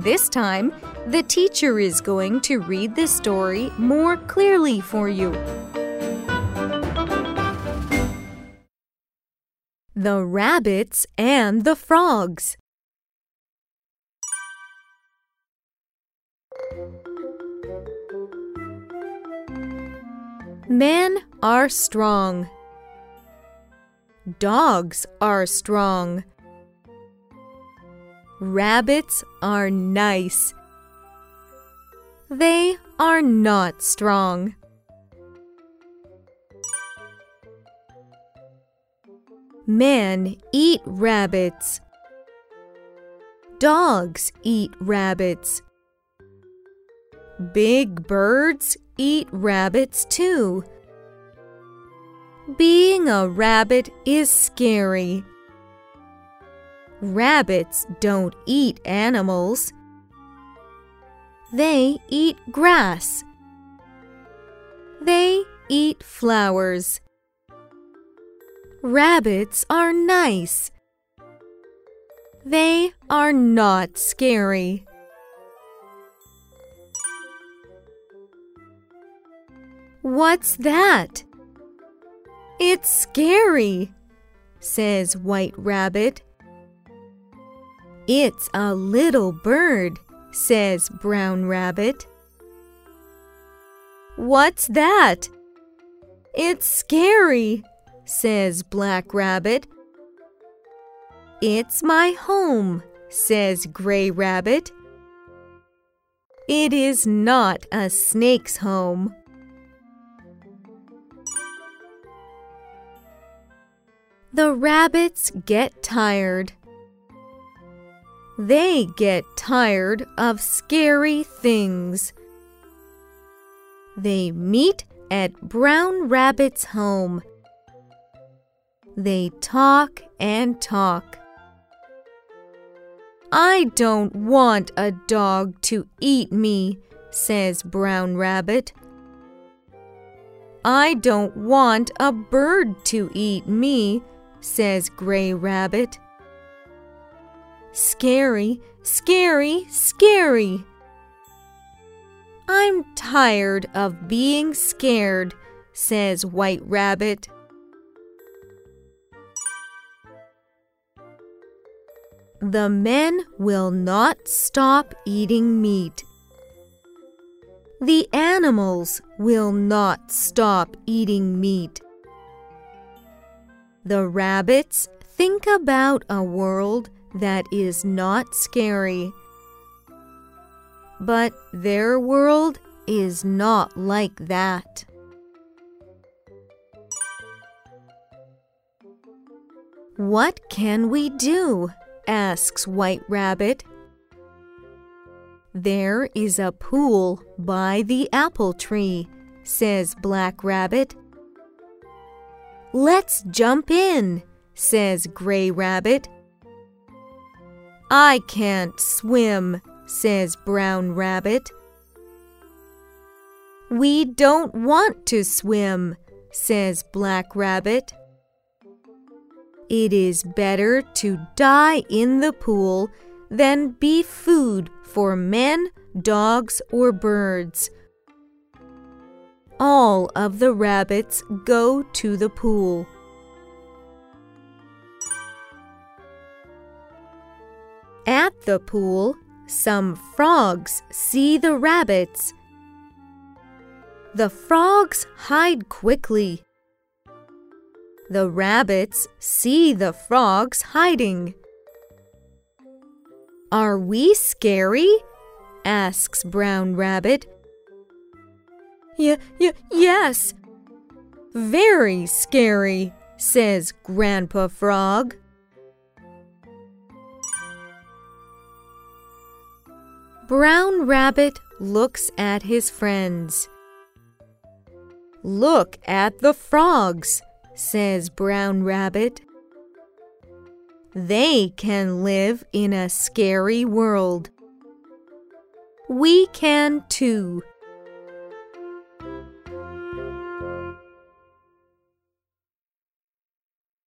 This time, the teacher is going to read the story more clearly for you. The Rabbits and the Frogs. Men are strong. Dogs are strong. Rabbits are nice. They are not strong. Men eat rabbits. Dogs eat rabbits. Big birds eat rabbits too. Being a rabbit is scary. Rabbits don't eat animals. They eat grass. They eat flowers. Rabbits are nice. They are not scary. What's that? It's scary, says White Rabbit. It's a little bird, says Brown Rabbit. What's that? It's scary, says Black Rabbit. It's my home, says Gray Rabbit. It is not a snake's home. The rabbits get tired. They get tired of scary things. They meet at Brown Rabbit's home. They talk and talk. I don't want a dog to eat me, says Brown Rabbit. I don't want a bird to eat me, says Gray Rabbit. Scary, scary, scary. I'm tired of being scared, says White Rabbit. The men will not stop eating meat. The animals will not stop eating meat. The rabbits think about a world that is not scary. But their world is not like that. What can we do? Asks White Rabbit. There is a pool by the apple tree, says Black Rabbit. Let's jump in, says Gray Rabbit. I can't swim, says Brown Rabbit. We don't want to swim, says Black Rabbit. It is better to die in the pool than be food for men, dogs, or birds. All of the rabbits go to the pool. At the pool, some frogs see the rabbits. The frogs hide quickly. The rabbits see the frogs hiding. Are we scary? Asks Brown Rabbit. Yes. Very scary, says Grandpa Frog. Brown Rabbit looks at his friends. Look at the frogs, says Brown Rabbit. They can live in a scary world. We can too,